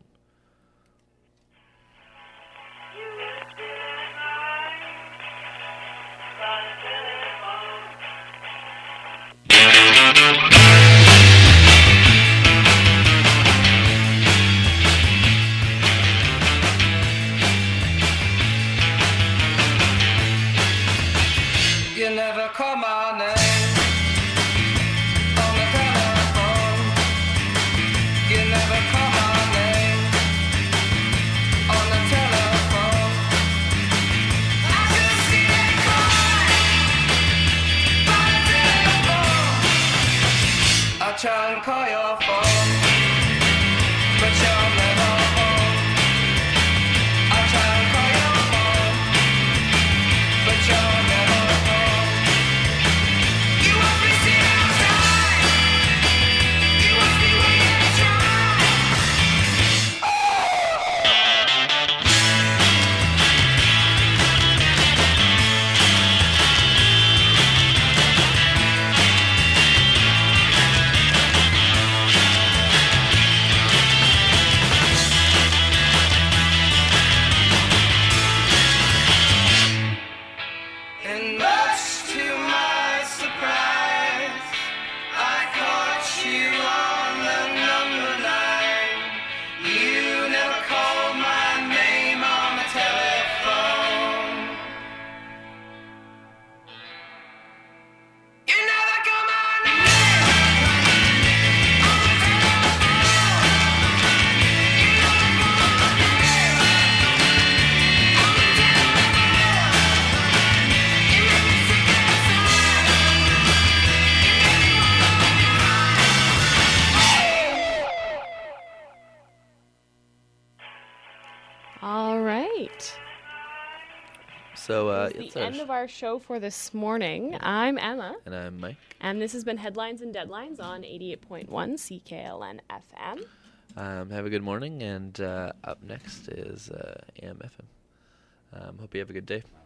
You never call my name on the telephone. You never call my name on the telephone. I just see that call by the telephone. I try and call your phone, but you're never home. I try and call your phone, but you're never home. You must be sitting outside. You must be waiting to try. And much to my surprise, I caught you on the number nine. You never called my name on the telephone. You never called my name on the telephone. You never called my name on the telephone. You made me sick inside. You made me wanna All right. So uh, That's it's the our end sh- of our show for this morning. I'm Emma, and I'm Mike. and this has been Headlines and Deadlines on eighty-eight point one C K L N F M. Um, have a good morning, and uh, up next is uh, A M F M. Um, hope you have a good day.